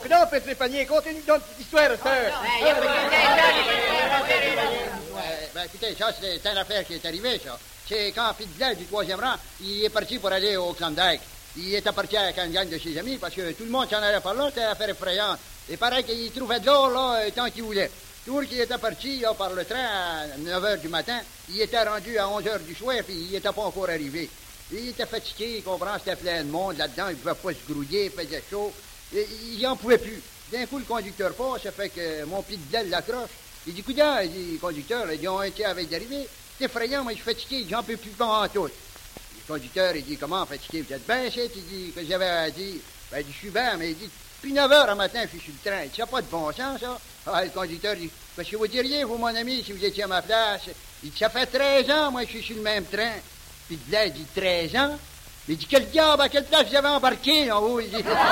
non, Père Trépanier, continue donc cette histoire, sœur. Écoutez, ça, c'est une affaire qui est arrivée, ça. C'est quand Fidel du 3e rang, il est parti pour aller au Klondike. Il était parti avec une gang de ses amis parce que tout le monde s'en allait par là, c'était une affaire effrayante. Et pareil qu'il trouvait de l'or, là, tant qu'il voulait. Tout qu'il était parti, là, par le train à 9h du matin, il était rendu à 11h du soir, puis il n'était pas encore arrivé. Il était fatigué, il comprend, c'était plein de monde là-dedans, il ne pouvait pas se grouiller, il faisait chaud. Il n'en pouvait plus. D'un coup, le conducteur passe, ça fait que mon Fidel l'accroche. Il dit, coudin, il dit, conducteur, il dit, on était avec d'arriver. C'est effrayant, moi, je suis fatigué, j'en peux plus en tout. Le conducteur, il dit, comment fatigué, vous êtes bien, c'est? Il dit, que j'avais à dire. Ben, il dit, je suis bien, mais il dit, depuis 9h un matin, je suis sur le train. Il dit, ça n'a pas de bon sens, ça. Ah, le conducteur dit, parce que vous diriez, vous, mon ami, si vous étiez à ma place. Il dit, ça fait 13 ans, moi, je suis sur le même train. Puis là, il dit, 13 ans? Il dit, quel diable, à quelle place vous avez embarqué, en haut? Il dit. Il n'est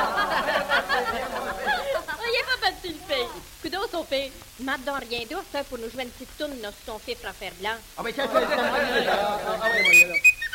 pas battu le fait. Coudon, son fait. Mat dans rien d'autre, ça, pour nous jouer une petite tourne sur son fifre à fer blanc. Ah, mais ça, c'est ça.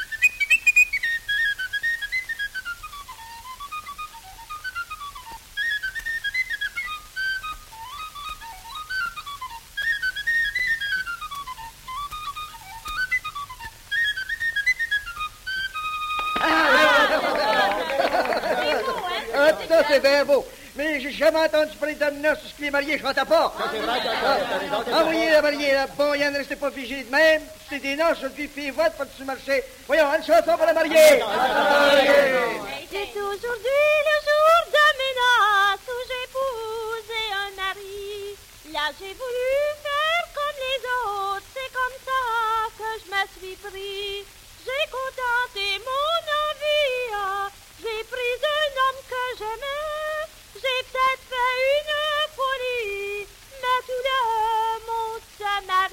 Ça, c'est bien beau. Mais j'ai jamais entendu parler d'un noce sur les mariés chantent pas. C'est vrai, Envoyez la mariée là. Bon, il ne restez pas figé de même. C'est des noces, je dis, fille vote, pas de marché. Voyons, une chanson pour la mariée. C'est aujourd'hui le jour de mes noces où j'épousé un mari. Là, j'ai voulu faire comme les autres. C'est comme ça que je me suis pris. J'ai contenté mon envie. J'ai pris un homme que j'aimais. J'ai peut-être fait une folie, mais tout le monde se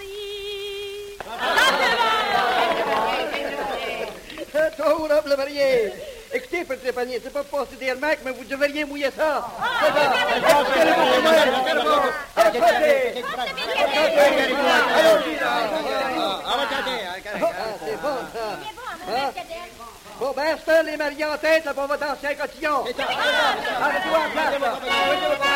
marie. Tour up le marié. Écoutez, Père Trépanier, c'est pas passer des remarques, mais vous devriez mouiller ça. C'est bon, ça. Bon, ben, c'est les mariés en tête, là, on va danser un cotillon. Arrêtez-vous en place, là.